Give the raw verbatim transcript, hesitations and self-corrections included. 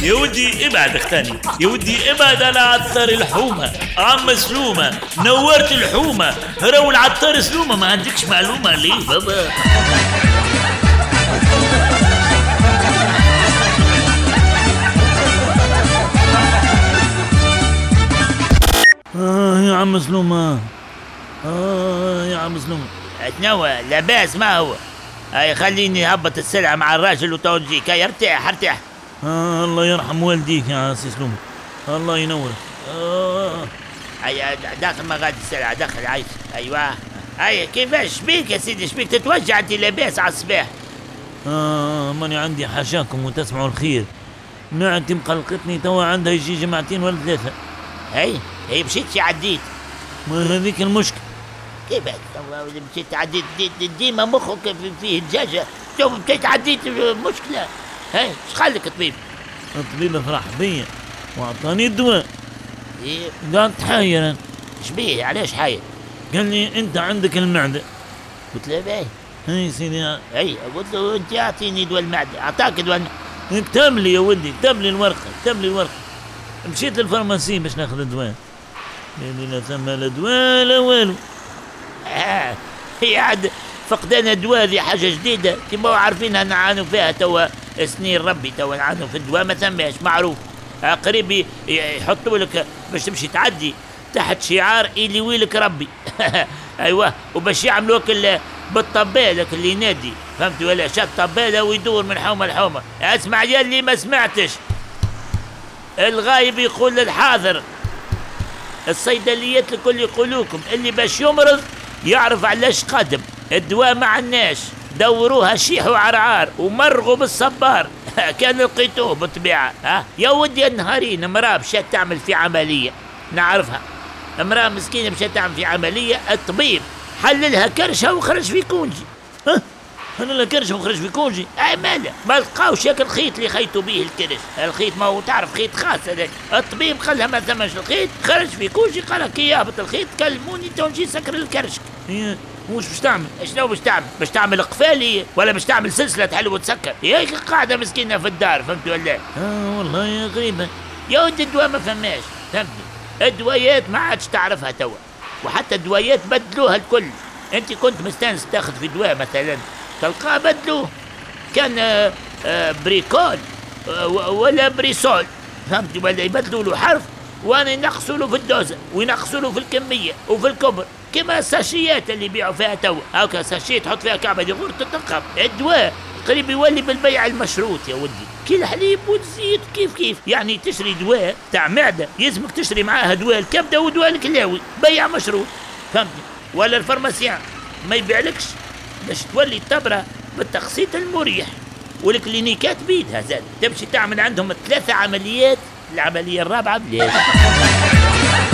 يا ودي ابعد اختاني، يا ودي ابعد على عطار الحومة. عم سلومة نورت الحومة، رو العطار سلومة. ما عندكش معلومة ليه بابا؟ آه يا عم سلومة، آه يا عم سلومة. اتنوى لاباس ما هو. هاي خليني هبط السلعة مع الراجل وتوجيك. هاي ارتاح ارتاح. آه الله يرحم والديك يا عسي سلومة، الله ينورك. آه هاي داخل مغادي السلعة، دخل عايش. ايوه هاي كيفاش شبيك يا سيدي؟ شبيك تتوجع انت لاباس على الصباح؟ آه ماني عندي حاشاكم وتسمعوا الخير. نعتي مقلقتني توا، عندها يجي جماعتين ولا ثلاثة. هاي هي مشيت شي عديت. ما هذيك المشكلة. كيفاش مشيت عديت؟ ديما مخك فيه الدجاجة، شوف مشيت عديت مشكلة. هاي ايش خلك طبيب؟ الطبيب فرح بيا واعطاني الدواء. ايه قعدت حايرا. شبيه علاش حاير؟ قال لي انت عندك المعدة. قلت له باهي. هاي سيدي. اي قلت له انت اعطيني دواء المعدة، اعطاك دواء المعدة. اكتب لي يا ولدي، اكتب لي الورقة، اكتب لي الورقة. مشيت للفارماسي باش ناخذ الدواء، قال لي لا ثم لا دواء لا والو. آه هي عاد فقدان الدواء هذه حاجة جديدة، كيما عارفينها نعانوا فيها توا سنين ربي. توا نعانوا في الدواء ما ثماش معروف. آه قريب يحطوا لك باش تمشي تعدي تحت شعار إلي ويلك ربي. ايوه وباش يعملوك بالطبالك اللي ينادي، فهمت ولا؟ شاد طباله ويدور من حومه لحومه. اسمع يا اللي ما سمعتش، الغايب يقول للحاضر. الصيدليات الكل يقولوكم اللي باش يمرض يعرف علاش قادم. الدواء ما عناش، دوروها شيح وعرعار ومرغوا بالصبار. كان لقيتوه بالطبيعه. ها يا ودي النهارين امراه مشات تعمل في عمليه، نعرفها امراه مسكينه مشات تعمل في عمليه، الطبيب حللها كرشها وخرج في كونجي. ها انا لا كرش وخرج في كونجي. اي ماله ما لقاوش ياك الخيط اللي خيطوا به الكرش. الخيط ما هو تعرف خيط خاص هذاك. الطبيب قال لها ما ثمش الخيط، خرج في كونجي. قال لك كي يهبط الخيط كلموني تو نجي سكر الكرش. هي وش باش تعمل؟ شنو باش تعمل؟ باش تعمل قفالي ولا باش تعمل سلسله تحل وتسكر؟ هي قاعده مسكينه في الدار، فهمت ولا؟ اه والله يا غريبه. يا ودي الدواء ما فماش، فهمتني؟ الدوايات ما عادش تعرفها توا، وحتى الدوايات بدلوها الكل. انت كنت مستانس تاخذ في دواء مثلا تلقاه بدلوه، كان آآ آآ بريكول ولا بريسول، فهمتي ولا؟ يبدلوا له حرف وانا ينقصوا له في الدوزه وينقصوا له في الكميه وفي الكبر، كما الساشيات اللي يبيعوا فيها توا. هاكا ساشيه تحط فيها كعبه يغور تتنقب. الدواء قريب يولي بالبيع المشروط يا ودي، كي الحليب والزيت كيف كيف. يعني تشري دواء تاع معده يلزمك تشري معاها دواء الكبده ودواء الكلاوي، بيع مشروط، فهمتني؟ ولا الفارماسيان ما يبيعلكش باش تولي التبرة بالتقسيط المريح. والكلينيكات بيدها زاد تمشي تعمل عندهم ثلاثة عمليات، العملية الرابعة بلاش.